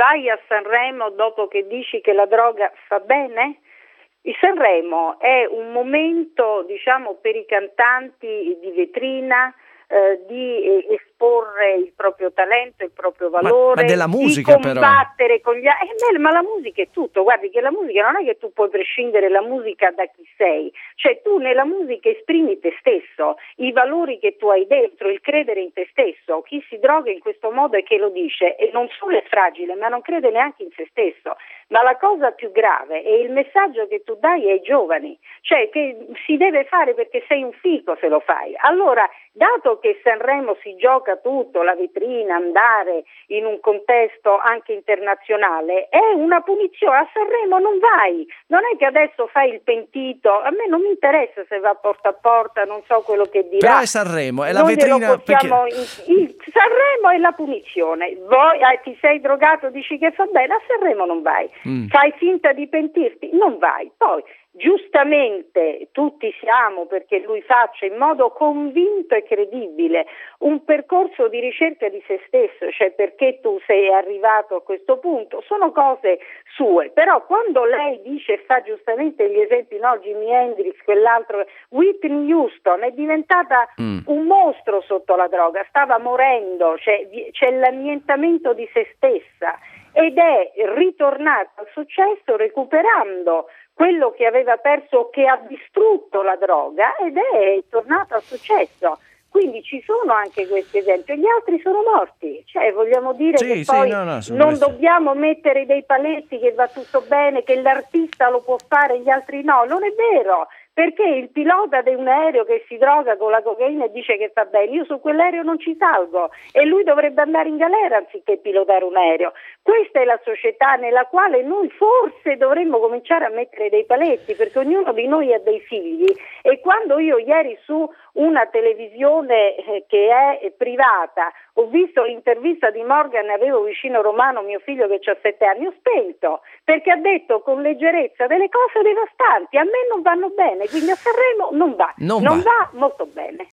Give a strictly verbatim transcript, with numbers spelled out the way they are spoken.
vai a Sanremo dopo che dici che la droga fa bene? Il Sanremo è un momento, diciamo, per i cantanti di vetrina, eh, di eh, esporre il proprio talento, il proprio valore, ma, ma della musica, di combattere però. con gli altri. Eh, ma la musica è tutto, guardi che la musica non è che tu puoi prescindere la musica da chi sei, cioè tu nella musica esprimi te stesso, i valori che tu hai dentro, il credere in te stesso. Chi si droga in questo modo è che lo dice e non solo è fragile, ma non crede neanche in se stesso. Ma la cosa più grave è il messaggio che tu dai ai giovani, cioè che si deve fare perché sei un fico se lo fai. Allora, dato che Sanremo si gioca tutto, la vetrina, andare in un contesto anche internazionale, è una punizione. A Sanremo non vai, non è che adesso fai il pentito, a me non mi interessa se va porta a porta, non so quello che dirà. Però è Sanremo, è la non vetrina possiamo, perché... il, il Sanremo è la punizione. Voi eh, ti sei drogato, dici che fa bene, a Sanremo non vai. Mm. Fai finta di pentirti, non vai. Poi giustamente tutti siamo perché lui faccia in modo convinto e credibile un percorso di ricerca di se stesso, cioè perché tu sei arrivato a questo punto, sono cose sue, però quando lei dice e fa giustamente gli esempi, no, Jimi Hendrix, quell'altro, Whitney Houston è diventata mm. un mostro sotto la droga, stava morendo, cioè, c'è l'annientamento di se stessa ed è ritornata al successo recuperando quello che aveva perso o che ha distrutto la droga ed è tornata al successo. Quindi ci sono anche questi esempi, gli altri sono morti, cioè vogliamo dire sì, che sì, poi no, no, non questo. dobbiamo mettere dei paletti che va tutto bene, che l'artista lo può fare, gli altri no, non è vero. Perché il pilota di un aereo che si droga con la cocaina e dice che fa bene, io su quell'aereo non ci salgo e lui dovrebbe andare in galera anziché pilotare un aereo. Questa è la società nella quale noi forse dovremmo cominciare a mettere dei paletti, perché ognuno di noi ha dei figli e quando io ieri su una televisione eh, che è privata ho visto l'intervista di Morgan, avevo vicino Romano, mio figlio che ha sette anni, ho spento, perché ha detto con leggerezza delle cose devastanti, a me non vanno bene, quindi a Sanremo non va, non, non va. va molto bene.